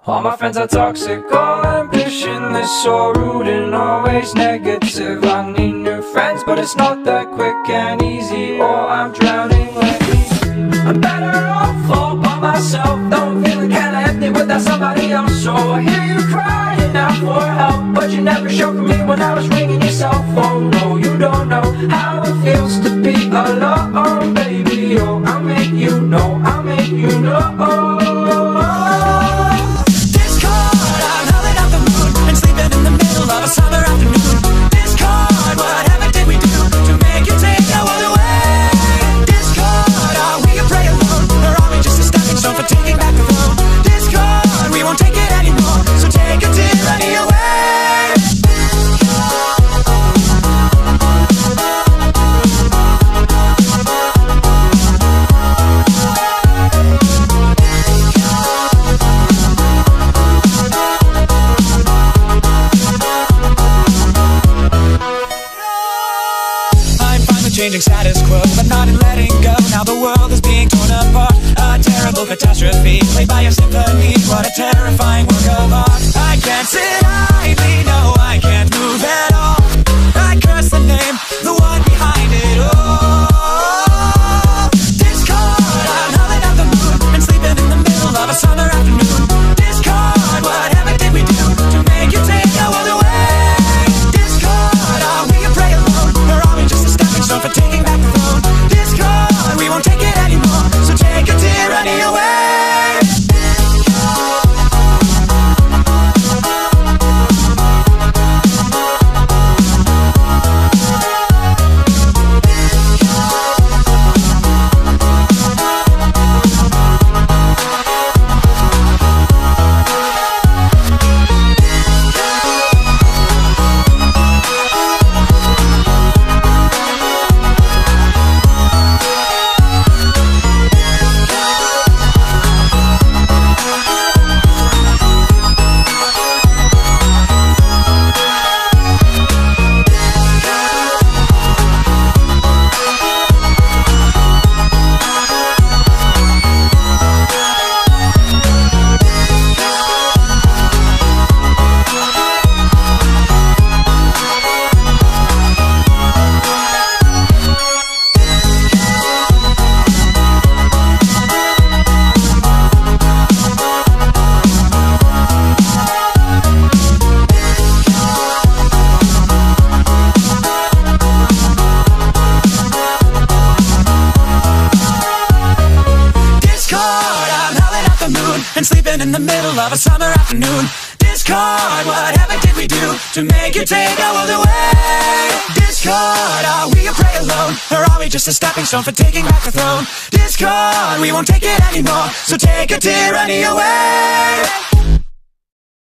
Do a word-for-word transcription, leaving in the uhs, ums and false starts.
All my friends are toxic, all ambitionless, so rude and always negative. I need new friends, but it's not that quick and easy, or I'm drowning like me. I'm better off all by myself, though I'm feeling kinda empty without somebody else. So I hear you crying out for help, but you never showed for me when I was ringing your cell phone. No, you don't know how it feels to be alone, baby. Oh, I'll make you know, I'll make you know. Summer afternoon, Discord, whatever did we do to make you take the world away? Discord, are we a prey alone, or are we just a stepping stone for taking back the throne? Discord, we won't take it anymore, so take a tyranny away. Changing status quo, but not in letting go. Now the world is being torn apart, a terrible catastrophe played by a symphony. What a terrifying work of art. I can't sit idly, no, I can't move at all. I curse the name, the one behind it all. Discord, I'm howling at the moon and sleeping in the middle of a summer afternoon. Discord, whatever did we do to make you take the world away? Discord, are we a prey alone, or are we just a stepping stone for taking back the throne? Discord, we won't take it anymore, so take a tyranny away. And sleeping in the middle of a summer afternoon. Discord, whatever did we do to make you take the world away? Discord, are we a prey alone, or are we just a stepping stone for taking back the throne? Discord, we won't take it anymore, so take a tyranny away.